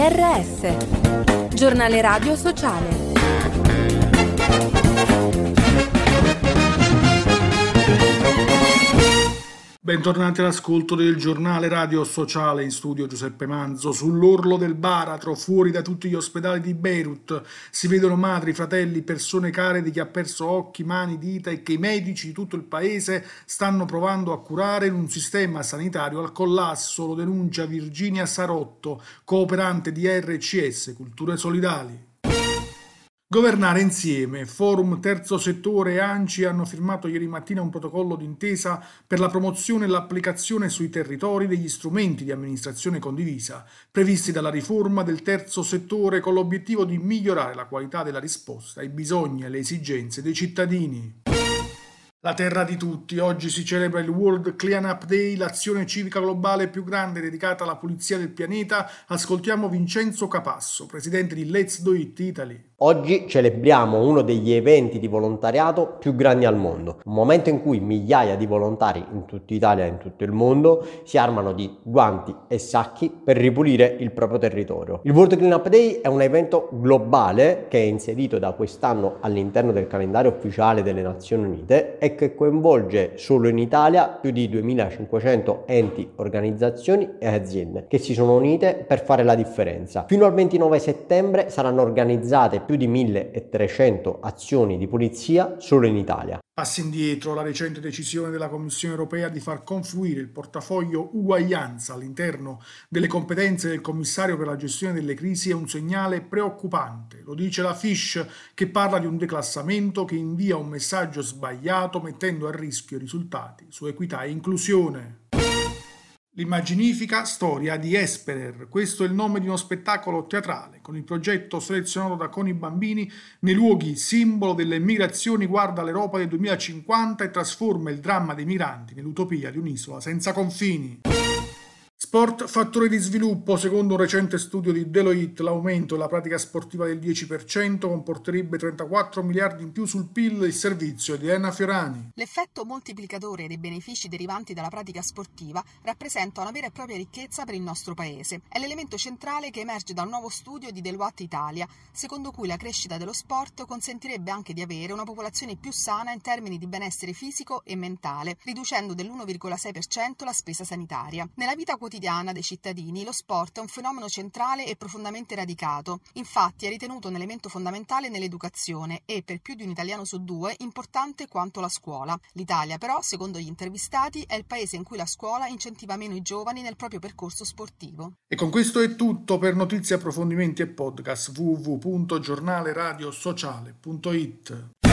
GRS, Giornale Radio Sociale. Bentornati all'ascolto del Giornale Radio Sociale, in studio Giuseppe Manzo. Sull'orlo del baratro, fuori da tutti gli ospedali di Beirut, si vedono madri, fratelli, persone care di chi ha perso occhi, mani, dita e che i medici di tutto il paese stanno provando a curare in un sistema sanitario al collasso, lo denuncia Virginia Sarotto, cooperante di RCS, Culture Solidali. Governare insieme. Forum Terzo Settore e ANCI hanno firmato ieri mattina un protocollo d'intesa per la promozione e l'applicazione sui territori degli strumenti di amministrazione condivisa previsti dalla riforma del terzo settore, con l'obiettivo di migliorare la qualità della risposta ai bisogni e alle esigenze dei cittadini. La terra di tutti. Oggi si celebra il World Clean Up Day, l'azione civica globale più grande dedicata alla pulizia del pianeta. Ascoltiamo Vincenzo Capasso, presidente di Let's Do It Italy. Oggi celebriamo uno degli eventi di volontariato più grandi al mondo, un momento in cui migliaia di volontari in tutta Italia e in tutto il mondo si armano di guanti e sacchi per ripulire il proprio territorio. Il World Clean Up Day è un evento globale che è inserito da quest'anno all'interno del calendario ufficiale delle Nazioni Unite e che coinvolge solo in Italia più di 2500 enti, organizzazioni e aziende che si sono unite per fare la differenza. Fino al 29 settembre saranno organizzate più di 1300 azioni di pulizia solo in Italia. Passi indietro. La recente decisione della Commissione europea di far confluire il portafoglio uguaglianza all'interno delle competenze del commissario per la gestione delle crisi è un segnale preoccupante. Lo dice la Fish, che parla di un declassamento che invia un messaggio sbagliato, mettendo a rischio i risultati su equità e inclusione. L'immaginifica storia di Esperer. Questo è il nome di uno spettacolo teatrale. Con il progetto selezionato da Con i Bambini, nei luoghi simbolo delle migrazioni guarda l'Europa del 2050 e trasforma il dramma dei migranti nell'utopia di un'isola senza confini. Sport, fattore di sviluppo. Secondo un recente studio di Deloitte, l'aumento della pratica sportiva del 10% comporterebbe 34 miliardi in più sul PIL. Il servizio di Elena Fiorani. L'effetto moltiplicatore dei benefici derivanti dalla pratica sportiva rappresenta una vera e propria ricchezza per il nostro paese. È l'elemento centrale che emerge dal nuovo studio di Deloitte Italia, secondo cui la crescita dello sport consentirebbe anche di avere una popolazione più sana in termini di benessere fisico e mentale, riducendo dell'1,6% la spesa sanitaria. Nella vita quotidiana dei cittadini, lo sport è un fenomeno centrale e profondamente radicato. Infatti è ritenuto un elemento fondamentale nell'educazione e, per più di un italiano su due, importante quanto la scuola. L'Italia, però, secondo gli intervistati, è il paese in cui la scuola incentiva meno i giovani nel proprio percorso sportivo. E con questo è tutto. Per notizie, approfondimenti e podcast www.giornaleradiosociale.it.